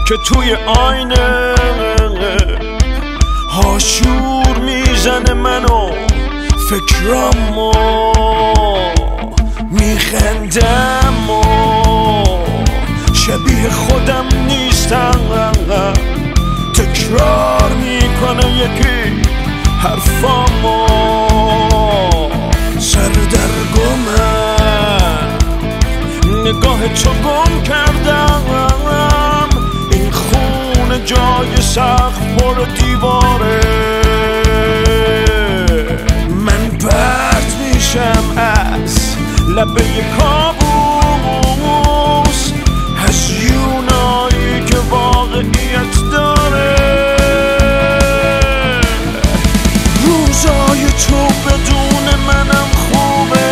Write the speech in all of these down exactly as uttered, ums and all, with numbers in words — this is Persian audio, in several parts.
که توی آینه هاشور میزنه منو فکرامو میخندم و شبیه خودم نیستم تکرار میکنه یکی حرفامو سردرگمم نگاه تو گم کردم این خونه جای سقف پر دیواره من پرت میشم از لبه کابوس هزیونایی که واقعیت داره روزای تو بدون منم خوبه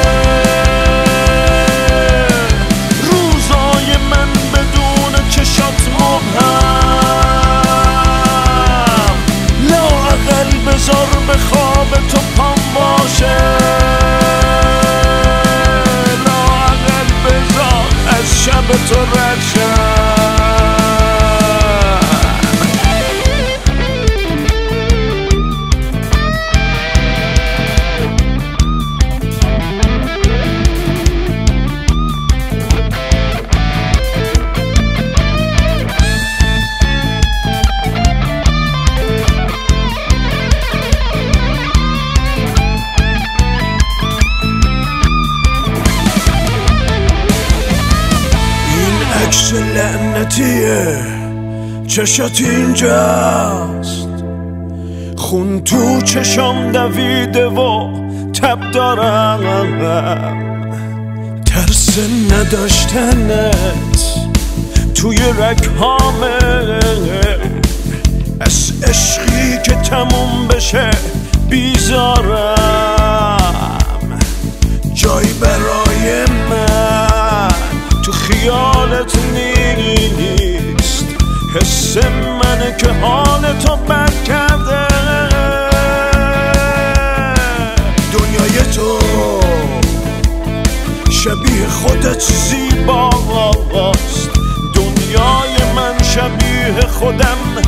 روزای من بدون چشات مبهم لااقل بذار به خواب تو پام باشه لااقل بذار از شب تو رد شم عکس لعنتیه چشات اینجاست خون تو چشام دویده و تب دارم ترس نداشتنت توی رگهامه از عشقی که تموم بشه بیزارم جای برای من تو خیالت نیست حس منه که حالتو بد کرده دنیای تو شبیه خودت زیباست دنیای من شبیه خودم